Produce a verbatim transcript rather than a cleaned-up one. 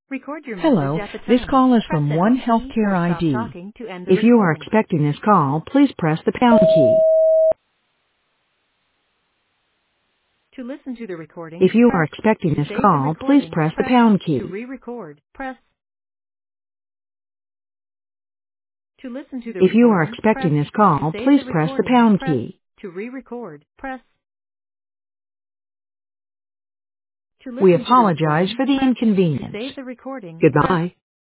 Record your message Hello, at the this tone. call is Press from the One hash key Healthcare or stop I D. talking to end the If you are recording. expecting this call, please press the pound key. To listen to the recording, If you are press. expecting To this save the call, please recording, press the press. pound To key. re-record, press. To listen to the If you are recording, press. expecting this To call, save please the press the recording, pound press. key. To re-record, press. To We listen to the apologize recording, for the press. To inconvenience. save the recording, press. Goodbye.